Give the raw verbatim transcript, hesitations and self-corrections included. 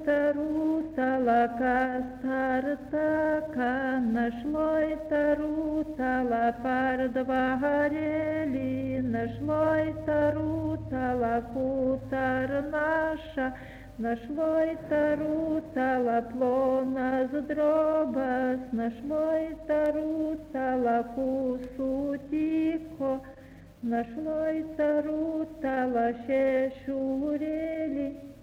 тарутала кастартака, нашлой тарутала пардварели, нашлой тарутала кутар наша, нашлой тарутала плона здробас, нашлой тарутала кусутико, нашлой тарутала шешурели.